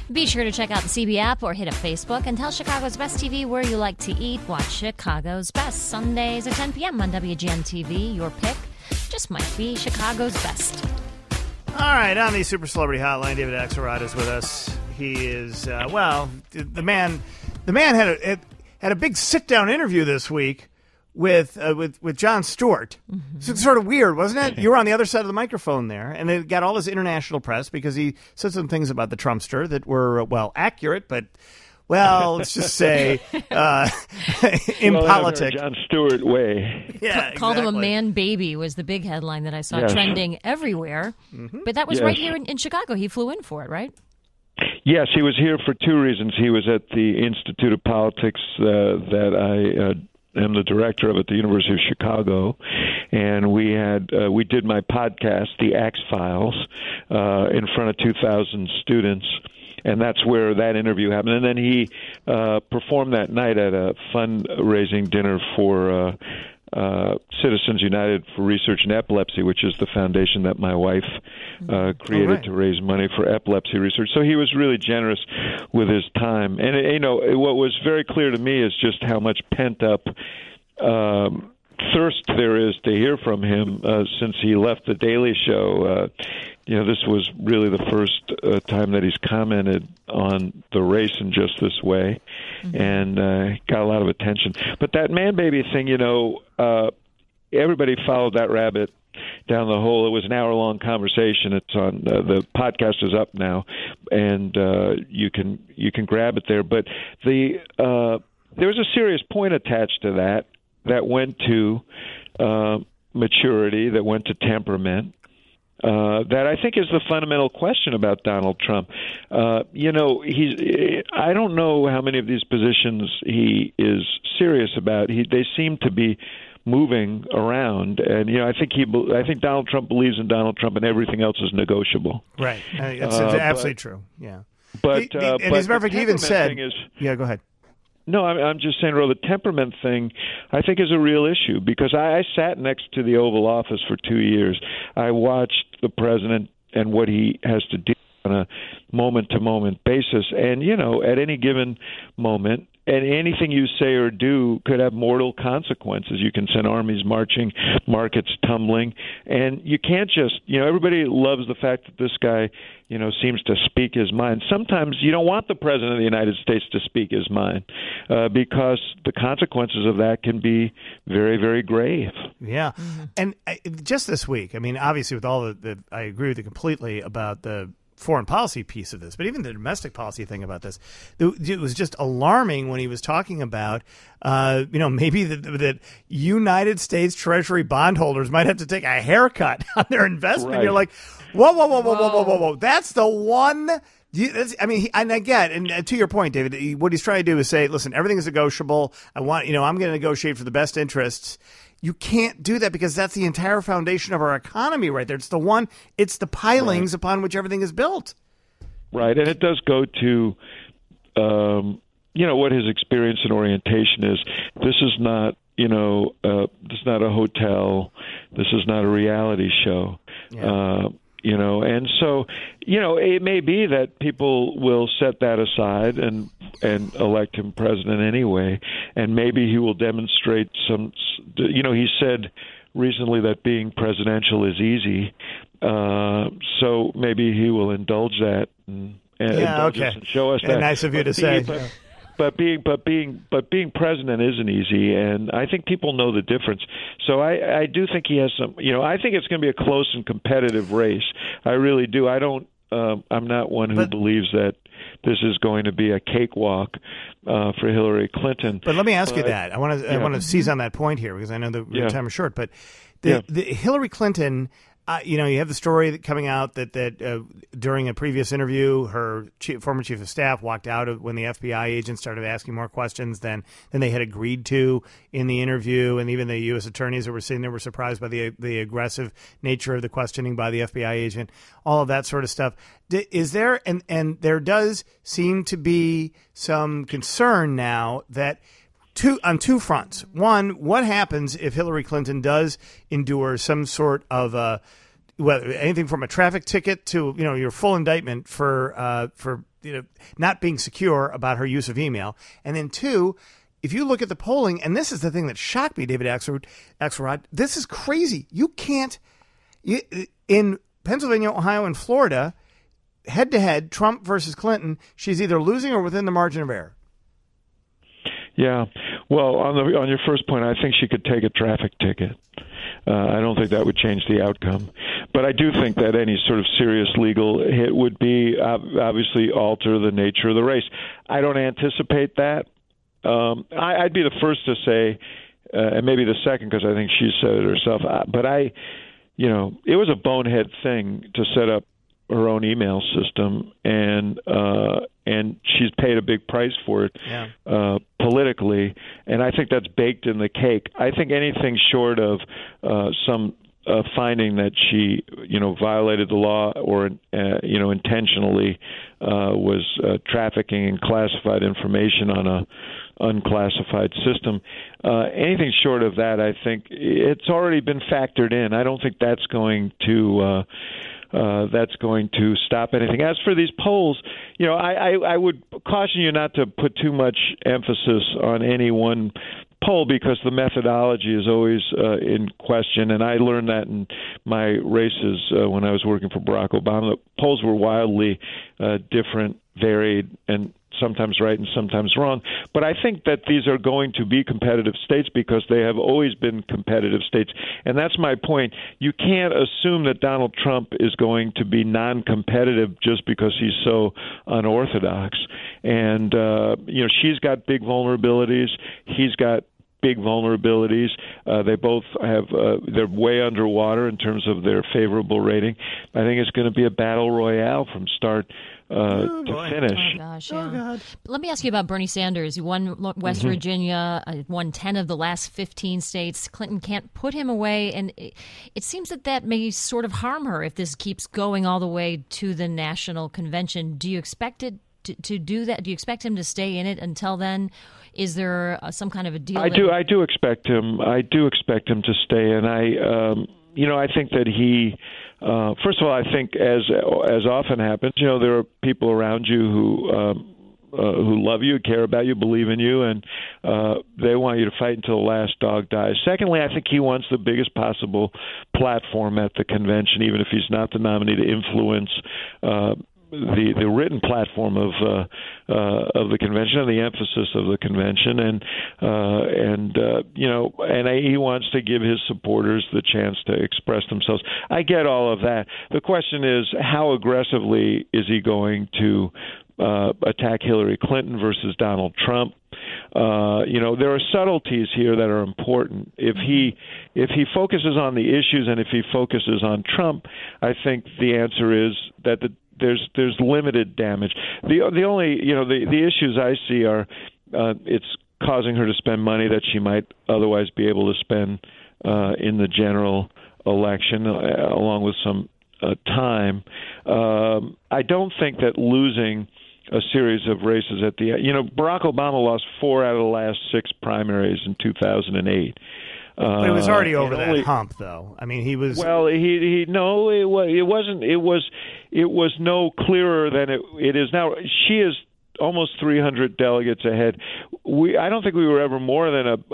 Be sure to check out the CB app or hit up Facebook and tell Chicago's Best TV where you like to eat. Watch Chicago's Best Sundays at 10 p.m. on WGN TV. Your pick just might be Chicago's Best. All right, on the Super Celebrity Hotline, David Axelrod is with us. He is, the man had a big sit-down interview this week with Jon Stewart. Mm-hmm. It's sort of weird, wasn't it? You were on the other side of the microphone there, and it got all this international press because he said some things about the Trumpster that were, accurate, but, let's just say impolitic. Jon Stewart way. Yeah, Called him a man baby was the big headline that I saw trending everywhere. Mm-hmm. But that was right here in Chicago. He flew in for it, right? Yes, he was here for two reasons. He was at the Institute of Politics that I am the director of at the University of Chicago, and we did my podcast, The Axe Files, in front of 2,000 students, and that's where that interview happened. And then he performed that night at a fundraising dinner for Citizens United for Research in Epilepsy, which is the foundation that my wife created to raise money for epilepsy research. So he was really generous with his time. And, what was very clear to me is just how much pent-up thirst there is to hear from him since he left The Daily Show. This was really the first time that he's commented on the race in just this way, and got a lot of attention. But that man baby thing, everybody followed that rabbit down the hole. It was an hour-long conversation. It's on the podcast is up now, and you can grab it there. But there was a serious point attached to that went to maturity, that went to temperament. That I think is the fundamental question about Donald Trump. I don't know how many of these positions he is serious about. They seem to be moving around, and I think Donald Trump believes in Donald Trump, and everything else is negotiable. Right, it's absolutely true. Yeah, but as Maverick even said, go ahead. No, I'm just saying, Ro, the temperament thing, I think, is a real issue because I sat next to the Oval Office for 2 years. I watched the president and what he has to do on a moment-to-moment basis. And, at any given moment, and anything you say or do could have mortal consequences. You can send armies marching, markets tumbling, and you can't just, everybody loves the fact that this guy, seems to speak his mind. Sometimes you don't want the president of the United States to speak his mind because the consequences of that can be very, very grave. Yeah. Mm-hmm. And just this week, obviously with all I agree with you completely about the foreign policy piece of this, but even the domestic policy thing about this, it was just alarming when he was talking about, maybe that United States Treasury bondholders might have to take a haircut on their investment. Right. You're like, whoa. That's the one. And again, and to your point, David, what he's trying to do is say, listen, everything is negotiable. I'm going to negotiate for the best interests. You can't do that because that's the entire foundation of our economy right there. It's the pilings upon which everything is built. Right. And it does go to, what his experience and orientation is. This is not, this is not a hotel. This is not a reality show. Yeah. And so, it may be that people will set that aside and elect him president anyway, and maybe he will demonstrate some, he said recently that being presidential is easy, so maybe he will indulge that and show us that. Nice of you to say. But being president isn't easy, and I think people know the difference. So I do think he has some. I think it's going to be a close and competitive race. I really do. I don't. I'm not one who believes that this is going to be a cakewalk for Hillary Clinton. But let me ask you that. I want to seize on that point here because I know that your time is short. But the Hillary Clinton. You have the story coming out that during a previous interview, her former chief of staff walked out when the FBI agents started asking more questions than they had agreed to in the interview, and even the U.S. attorneys that were sitting there were surprised by the aggressive nature of the questioning by the FBI agent. All of that sort of stuff. Is there and there does seem to be some concern now that. On two fronts. One, what happens if Hillary Clinton does endure some sort of anything from a traffic ticket to your full indictment for not being secure about her use of email. And then two, if you look at the polling, and this is the thing that shocked me, David Axelrod, this is crazy. You can't, in Pennsylvania, Ohio, and Florida, head-to-head, Trump versus Clinton, she's either losing or within the margin of error. Yeah. Well, on your first point, I think she could take a traffic ticket. I don't think that would change the outcome. But I do think that any sort of serious legal hit would be obviously alter the nature of the race. I don't anticipate that. I'd be the first to say, and maybe the second because I think she said it herself, but it was a bonehead thing to set up her own email system, and she's paid a big price for it politically, and I think that's baked in the cake. I think anything short of some finding that she, violated the law or, intentionally was trafficking in classified information on a unclassified system. Anything short of that, I think it's already been factored in. I don't think that's going to stop anything. As for these polls, I would caution you not to put too much emphasis on any one poll because the methodology is always in question. And I learned that in my races when I was working for Barack Obama. The polls were wildly different, varied, and sometimes right and sometimes wrong. But I think that these are going to be competitive states because they have always been competitive states. And that's my point. You can't assume that Donald Trump is going to be non-competitive just because he's so unorthodox. And, she's got big vulnerabilities. He's got big vulnerabilities. They both have they're way underwater in terms of their favorable rating. I think it's going to be a battle royale from start to finish. Oh, gosh, yeah. Oh, God. Let me ask you about Bernie Sanders. He won West Virginia, won 10 of the last 15 states. Clinton can't put him away, and it seems that may sort of harm her if this keeps going all the way to the national convention. Do you expect it to do that? Do you expect him to stay in it until then? Is there some kind of a deal? I do expect him. I do expect him to stay, and I think that he. First of all, I think as often happens, there are people around you who love you, care about you, believe in you, and they want you to fight until the last dog dies. Secondly, I think he wants the biggest possible platform at the convention, even if he's not the nominee, to influence the written platform of the convention and the emphasis of the convention, and he wants to give his supporters the chance to express themselves. I get all of that. The question is, how aggressively is he going to attack Hillary Clinton versus Donald Trump? There are subtleties here that are important. If he focuses on the issues and if he focuses on Trump, I think the answer is that there's limited damage. The only the issues I see are it's causing her to spend money that she might otherwise be able to spend in the general election, along with some time. I don't think that losing a series of races at the Barack Obama lost 4 out of the last 6 primaries in 2008. But it was already over that hump, though. I mean, he was. Well, it wasn't. It was no clearer than it is now. She is almost 300 delegates ahead. I don't think we were ever more than a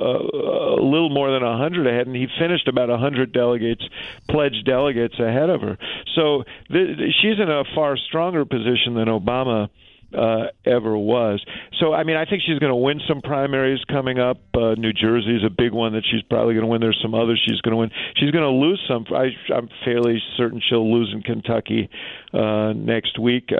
little more than 100 ahead, and he finished about 100 pledged delegates ahead of her. So she's in a far stronger position than Obama ever was. So, I mean, I think she's going to win some primaries coming up. New Jersey is a big one that she's probably going to win. There's some others she's going to win. She's going to lose some. I'm fairly certain she'll lose in Kentucky next week.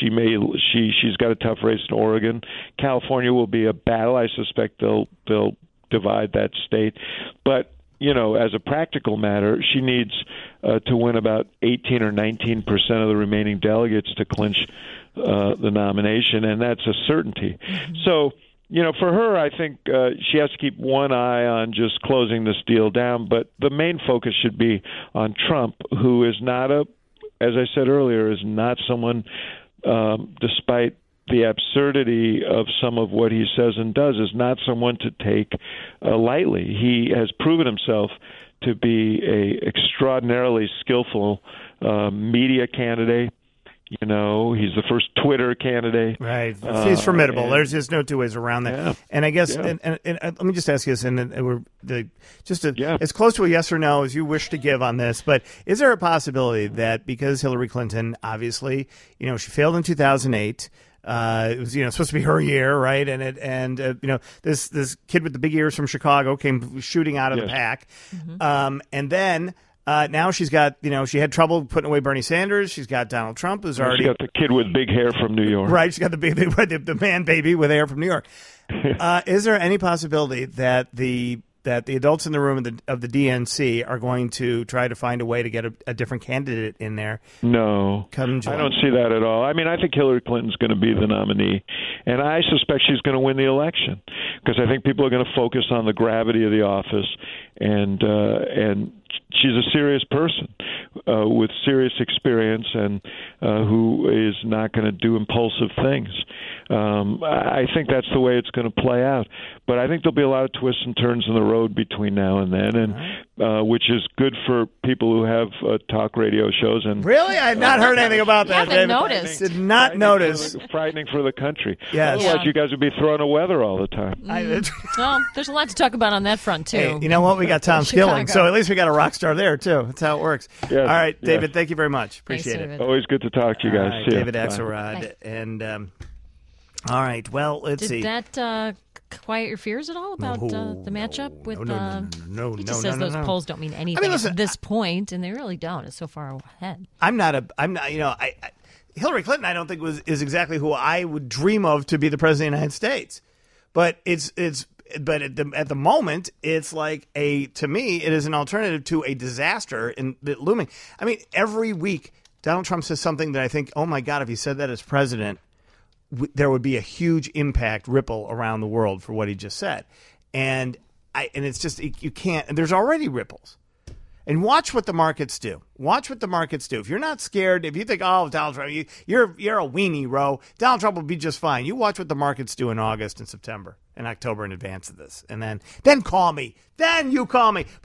She's got a tough race in Oregon. California will be a battle. I suspect they'll divide that state. But as a practical matter, she needs to win about 18 or 19% of the remaining delegates to clinch the nomination, and that's a certainty. Mm-hmm. So, for her, I think she has to keep one eye on just closing this deal down, but the main focus should be on Trump, who is not as I said earlier, is not someone, despite the absurdity of some of what he says and does, is not someone to take lightly. He has proven himself to be a extraordinarily skillful media candidate. You know, he's the first Twitter candidate. Right. He's formidable. And, There's just no two ways around that. Yeah. And I guess, Yeah. and let me just ask you this, and we're Yeah. as close to a yes or no as you wish to give on this, but is there a possibility that because Hillary Clinton, obviously, she failed in 2008, it was supposed to be her year, right? And this kid with the big ears from Chicago came shooting out of the pack, and then. Now she's got, she had trouble putting away Bernie Sanders. She's got Donald Trump, who's already... She's got the kid with big hair from New York. Right, she's got the man baby with hair from New York. Is there any possibility that the adults in the room of the DNC are going to try to find a way to get a different candidate in there? No, I don't see that at all. I mean, I think Hillary Clinton's going to be the nominee, and I suspect she's going to win the election because I think people are going to focus on the gravity of the office, and she's a serious person with serious experience and who is not going to do impulsive things. I think that's the way it's going to play out. But I think there'll be a lot of twists and turns in the road between now and then, and which is good for people who have talk radio shows. And really, I had not heard anything about that. Haven't noticed. Did not notice. Frightening for the country. Yes. Otherwise, you guys would be throwing a weather all the time. Well, there's a lot to talk about on that front too. Hey, you know what? We got Tom Skilling, so at least we got a rock star there too. That's how it works. Yes, all right, yes. David. Thank you very much. Appreciate Thanks, it. David. Always good to talk to you guys. All right, See ya. David Bye. Axelrod, and all right. Well, let's see. Did that quiet your fears at all about the matchup with? No. He just says those polls don't mean anything listen, at this point, and they really don't. It's so far ahead. I'm not. Hillary Clinton, I don't think is exactly who I would dream of to be the president of the United States. But but at the moment, it's like to me, it is an alternative to a disaster looming. I mean, every week, Donald Trump says something that I think, oh my God, if he said that as president, there would be a huge impact ripple around the world for what he just said. And it's just, you can't, and there's already ripples. And watch what the markets do. Watch what the markets do. If you're not scared, if you think, oh, Donald Trump, you're a weenie, Ro. Donald Trump will be just fine. You watch what the markets do in August and September and October in advance of this. And then call me. Then you call me.